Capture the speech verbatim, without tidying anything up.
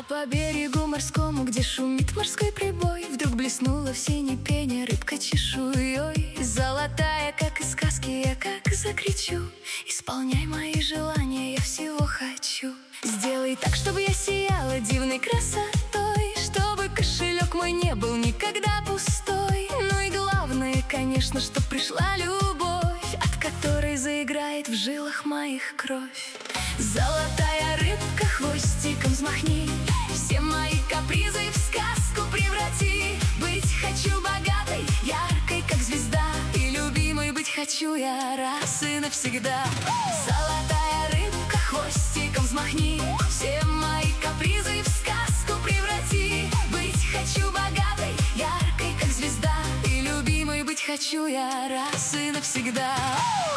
по берегу морскому, где шумит морской прибой, вдруг блеснула в синей пене рыбка чешуей. Золотая, как из сказки, я как закричу: исполняй мои желания, я всего хочу. Сделай так, чтобы я сияла дивной красотой, чтобы кошелек мой не был никогда пустой. Ну и главное, конечно, что пришла любовь, от которой заиграет в жилах моих кровь. Золотая рыбка, хвостиком взмахни, все мои капризы в сказку преврати. Быть хочу богатой, яркой, как звезда, и любимой быть хочу я раз и навсегда. Золотая рыбка, хвостиком взмахни, все мои капризы в сказку преврати. Быть хочу богатой, яркой, как звезда, и любимой быть хочу я раз и навсегда.